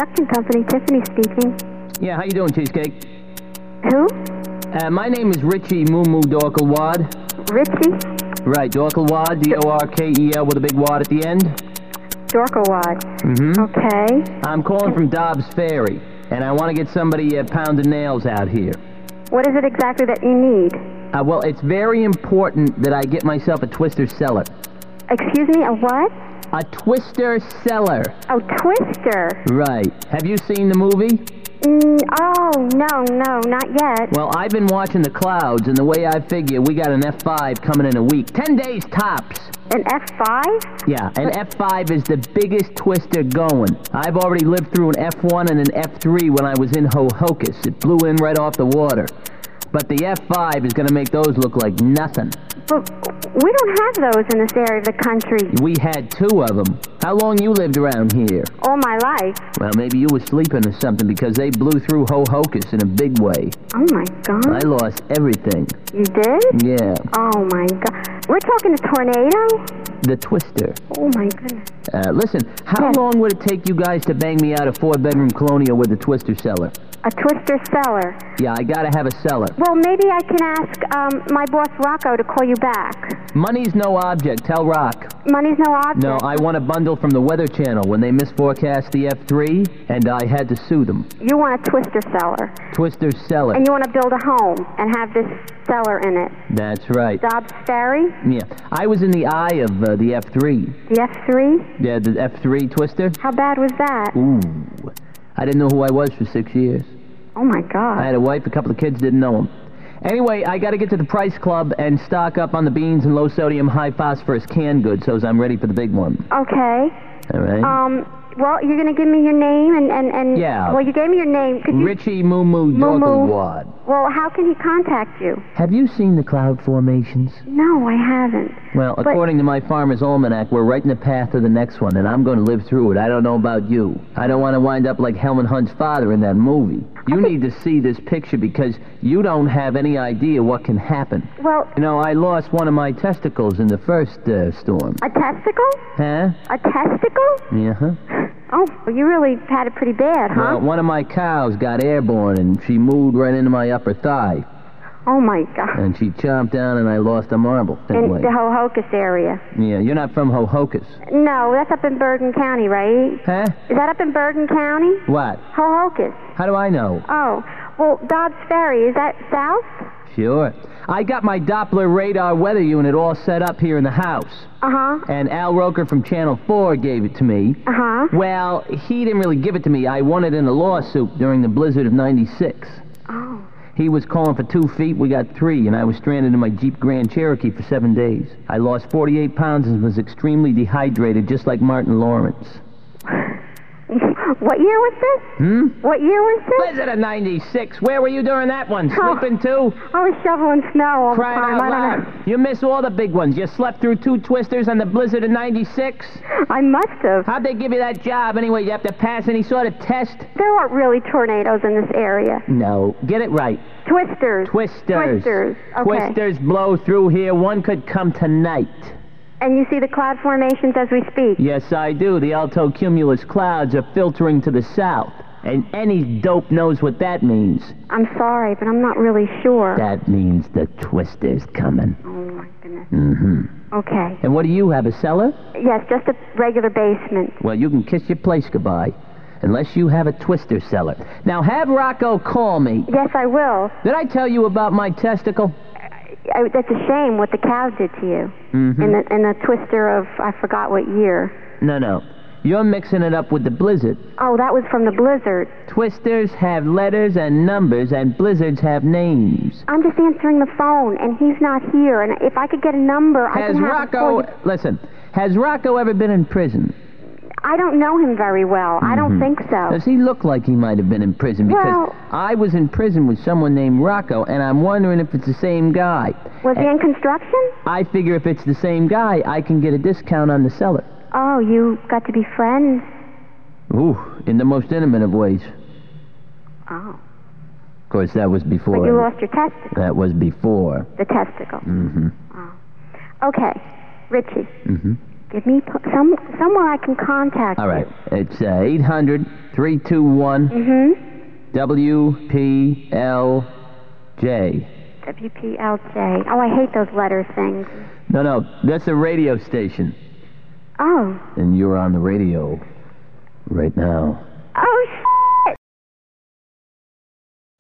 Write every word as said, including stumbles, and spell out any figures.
Production Company, Tiffany speaking. Yeah, how you doing, Cheesecake? Who? Uh, my name is Richie Moo Moo Dorkelwad. Richie? Right, Dorkelwad, D O R K E L with a big wad at the end. Dorkelwad. Mm-hmm. Okay. I'm calling from Dobbs Ferry, and I want to get somebody uh, pounding nails out here. What is it exactly that you need? Uh, well, it's very important that I get myself a Twister cellar. Excuse me, a what? A Twister cellar. Oh, Twister. Right. Have you seen the movie? Mm, oh, no, no, not yet. Well, I've been watching the clouds, and the way I figure, we got an F five coming in a week. Ten days tops. An F five? Yeah, an F five is the biggest Twister going. I've already lived through an F one and an F three when I was in Ho-Hocus. It blew in right off the water. But the F five is going to make those look like nothing. But we don't have those in this area of the country. We had two of them. How long you lived around here? All my life. Well, maybe you were sleeping or something, because they blew through Ho-Hocus in a big way. Oh, my God. I lost everything. You did? Yeah. Oh, my God. We're talking a tornado? The Twister. Oh, my goodness. Uh, listen, how Yes. long would it take you guys to bang me out a four-bedroom colonial with a Twister cellar? A Twister cellar. Yeah, I gotta have a cellar. Well, maybe I can ask um, my boss Rocco to call you back. Money's no object. Tell Rock. Money's no object. No, I want a bundle from the Weather Channel when they misforecast the F three, and I had to sue them. You want a Twister cellar. Twister cellar. And you want to build a home and have this cellar in it. That's right. Dobbs Ferry? Yeah, I was in the eye of uh, the F three. The F three? Yeah, the F three Twister. How bad was that? Ooh. I didn't know who I was for six years. Oh, my God. I had a wife, a couple of kids, didn't know them. Anyway, I got to get to the Price Club and stock up on the beans and low-sodium, high-phosphorus canned goods so I'm ready for the big one. Okay. All right? Um, well, you're going to give me your name and, and, and... Yeah. Well, you gave me your name. Could you... Richie Moo Moo Moo Moo. Dorkelwad. Well, how can he contact you? Have you seen the cloud formations? No, I haven't. Well, But- according to my Farmer's Almanac, we're right in the path of the next one, and I'm going to live through it. I don't know about you. I don't want to wind up like Helen Hunt's father in that movie. You need to see this picture because you don't have any idea what can happen. Well, You know, I lost one of my testicles in the first uh, storm. a testicle? Huh? A testicle? Yeah-huh. Oh, well, you really had it pretty bad, huh? Well, one of my cows got airborne, and she moved right into my upper thigh. Oh, my God. And she chomped down, and I lost a marble. That In way. the Ho-Hocus area. Yeah, you're not from Ho-Hocus. No, that's up in Bergen County, right? Huh? Is that up in Bergen County? What? Ho-Hocus. How do I know? Oh, well, Dobbs Ferry, is that south? Sure. I got my Doppler radar weather unit all set up here in the house. Uh-huh. And Al Roker from Channel four gave it to me. Uh-huh. Well, he didn't really give it to me. I won it in a lawsuit during the blizzard of ninety-six. Oh. He was calling for two feet, we got three, and I was stranded in my Jeep Grand Cherokee for seven days. I lost forty-eight pounds and was extremely dehydrated, just like Martin Lawrence. What year was this? Hmm? What year was this? Blizzard of ninety-six. Where were you during that one? Sleeping too? I was shoveling snow all Crying the time. out I don't loud. You miss all the big ones. You slept through two Twisters on the blizzard of ninety-six? know. I must have. How'd they give you that job anyway? You have to pass any sort of test? There aren't really tornadoes in this area. No. Get it right. Twisters. Twisters. Twisters. Okay. Twisters blow through here. One could come tonight. And you see the cloud formations as we speak? Yes, I do. The altocumulus clouds are filtering to the south. And any dope knows what that means. I'm sorry, but I'm not really sure. That means the Twister's coming. Oh, my goodness. Mm-hmm. Okay. And what do you have, a cellar? Yes, just a regular basement. Well, you can kiss your place goodbye. Unless you have a Twister cellar. Now, have Rocco call me. Yes, I will. Did I tell you about my testicle? I, that's a shame what the cow did to you. Mm-hmm. In the, in the twister of, I forgot what year. No, no. You're mixing it up with the blizzard. Oh, that was from the blizzard. Twisters have letters and numbers, and blizzards have names. I'm just answering the phone, and he's not here. And if I could get a number, I Has can have him Rocco... call you. Listen, has Rocco ever been in prison? I don't know him very well. I don't think so. Does he look like he might have been in prison? Because Well- I was in prison with someone named Rocco, and I'm wondering if it's the same guy. Was he in construction? I figure if it's the same guy, I can get a discount on the cellar. Oh, you got to be friends. Ooh, in the most intimate of ways. Oh. Of course, that was before. But you lost your testicle. That was before. The testicle. Mm-hmm. Oh. Okay. Richie. Mm-hmm. Give me p- some somewhere I can contact All right. you. It's uh, eight hundred, three two one, Mm-hmm. W P L J. W P L J. Oh, I hate those letter things. No, no, that's a radio station. Oh. And you're on the radio right now.